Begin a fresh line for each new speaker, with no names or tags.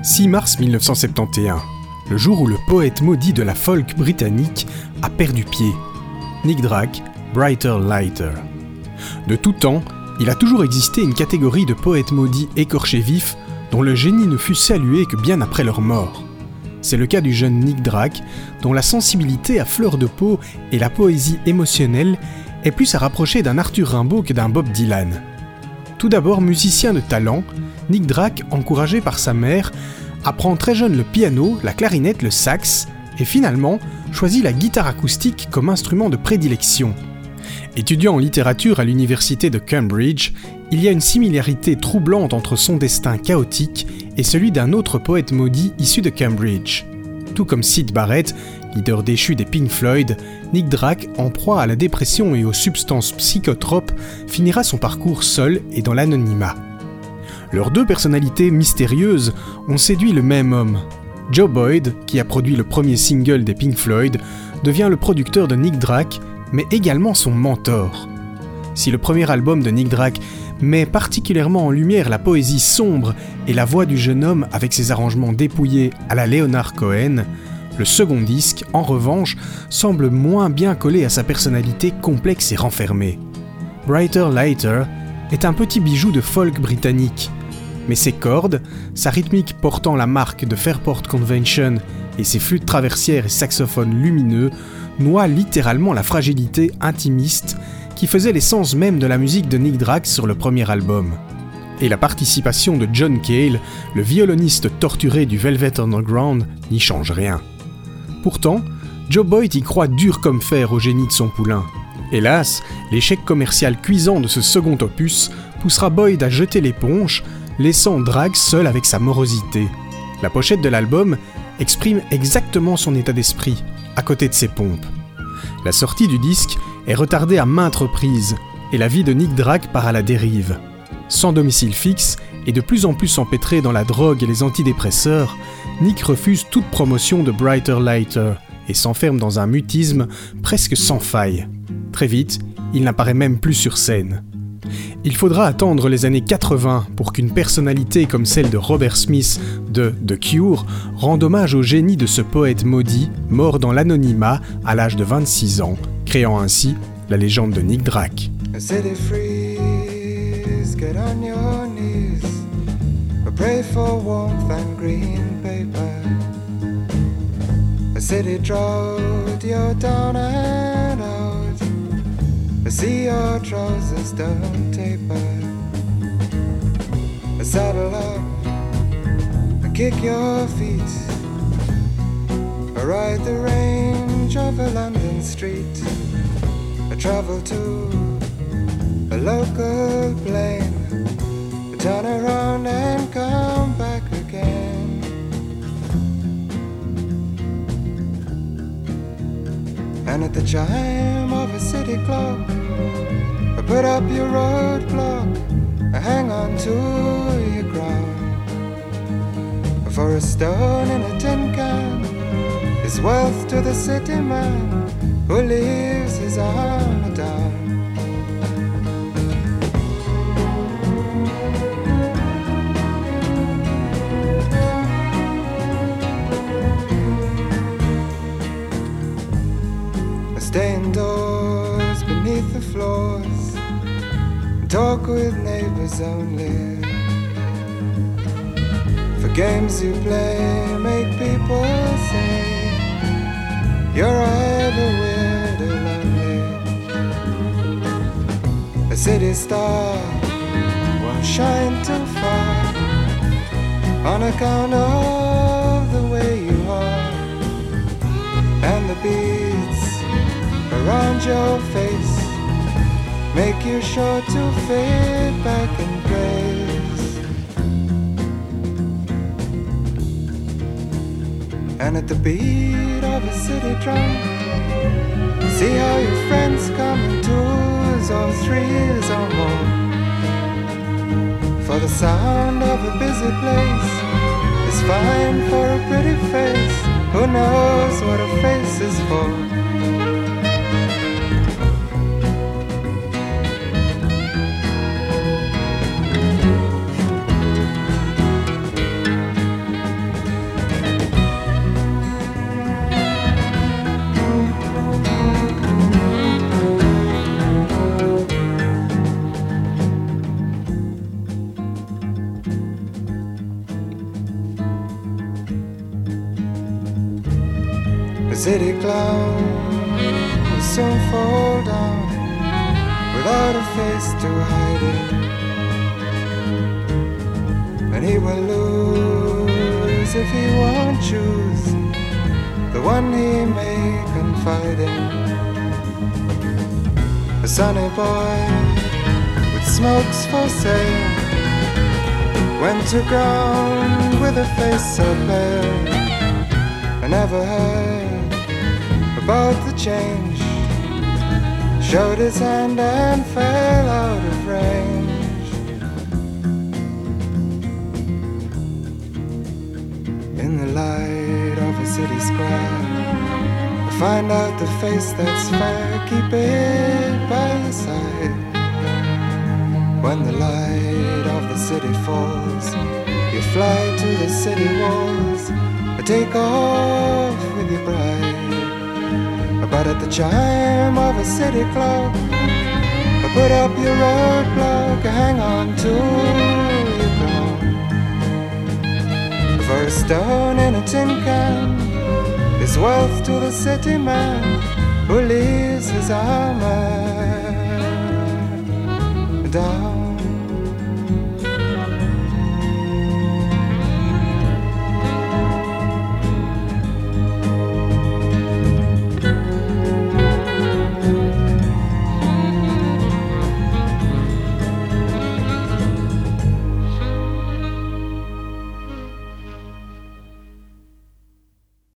6 mars 1971, le jour où le poète maudit de la folk britannique a perdu pied. Nick Drake, Brighter Lighter. De tout temps, il a toujours existé une catégorie de poètes maudits écorchés vifs dont le génie ne fut salué que bien après leur mort. C'est le cas du jeune Nick Drake, dont la sensibilité à fleur de peau et la poésie émotionnelle est plus à rapprocher d'un Arthur Rimbaud que d'un Bob Dylan. Tout d'abord musicien de talent, Nick Drake, encouragé par sa mère, apprend très jeune le piano, la clarinette, le sax, et finalement choisit la guitare acoustique comme instrument de prédilection. Étudiant en littérature à l'université de Cambridge, il y a une similarité troublante entre son destin chaotique et celui d'un autre poète maudit issu de Cambridge. Tout comme Syd Barrett, leader déchu des Pink Floyd, Nick Drake, en proie à la dépression et aux substances psychotropes, finira son parcours seul et dans l'anonymat. Leurs deux personnalités mystérieuses ont séduit le même homme. Joe Boyd, qui a produit le premier single des Pink Floyd, devient le producteur de Nick Drake, mais également son mentor. Si le premier album de Nick Drake met particulièrement en lumière la poésie sombre et la voix du jeune homme avec ses arrangements dépouillés à la Leonard Cohen, le second disque, en revanche, semble moins bien coller à sa personnalité complexe et renfermée. Brighter Lighter est un petit bijou de folk britannique, mais ses cordes, sa rythmique portant la marque de Fairport Convention et ses flûtes traversières et saxophones lumineux noient littéralement la fragilité intimiste qui faisait l'essence même de la musique de Nick Drake sur le premier album. Et la participation de John Cale, le violoniste torturé du Velvet Underground, n'y change rien. Pourtant, Joe Boyd y croit dur comme fer au génie de son poulain. Hélas, l'échec commercial cuisant de ce second opus poussera Boyd à jeter l'éponge, laissant Drake seul avec sa morosité. La pochette de l'album exprime exactement son état d'esprit, à côté de ses pompes. La sortie du disque est retardée à maintes reprises, et la vie de Nick Drake part à la dérive. Sans domicile fixe, et de plus en plus empêtré dans la drogue et les antidépresseurs, Nick refuse toute promotion de Brighter Lighter, et s'enferme dans un mutisme presque sans faille. Très vite, il n'apparaît même plus sur scène. Il faudra attendre les années 80 pour qu'une personnalité comme celle de Robert Smith de The Cure rende hommage au génie de ce poète maudit, mort dans l'anonymat à l'âge de 26 ans, créant ainsi la légende de Nick Drake.
A city freeze, get on your knees, pray for warmth and green paper. A city drought, you're down and out. I see your trousers don't taper. Saddle up and kick your feet. Ride the range of a London street. Travel to a local plane. Turn around and come back again. And at the chime of a city clock, put up your roadblock, hang on to your crown. For a stone in a tin can is wealth to the city man who leaves his armor down. Stay indoors beneath the floors, talk with neighbors only. For games you play make people say you're either weird or lonely. A city star won't shine too far on account of the way you are, and the beads around your face make you sure to fade back in grace. And at the beat of a city drum, see how your friends come in twos or threes or more. For the sound of a busy place is fine for a pretty face. Who knows what a face is for? city clown will soon fall down without a face to hide it, and he will lose if he won't choose the one he may confide in. A sunny boy with smokes for sale went to ground with a face so pale. I never heard about the change, showed his hand and fell out of range. In the light of a city square, I find out the face that's fair, keep it by your side. When the light of the city falls, you fly to the city walls, take off with your bride. But at the chime of a city clock, put up your roadblock, hang on to your crown. For a stone in a tin can is wealth to the city man who leaves his armor